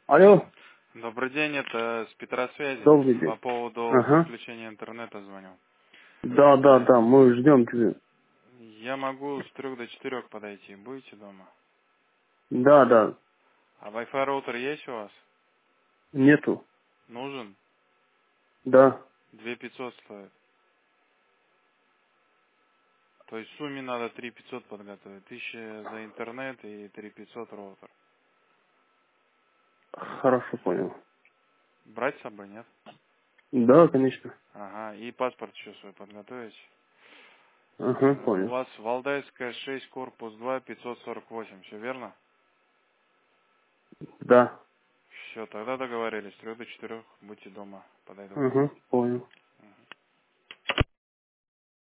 Алло, Добрый день, это с Петросвязи. добрый По день. поводу Ага. подключения интернета звоню. Да, мы ждем тебя. Я могу с 3 до 4 подойти. Будете дома? Да. А Wi-Fi роутер есть у вас? Нету. Нужен? Да. 2500 стоит. То есть в сумме надо 3500 подготовить. 1000 за интернет и 3500 роутер. Хорошо, понял. Брать с собой, нет? Да, конечно. Ага, и паспорт еще свой подготовить. Ага, У понял. вас Валдайская 6, корпус 2, 548, все верно? Да. Все, тогда договорились. С 3 до 4 будьте дома. Подойду. Ага, понял.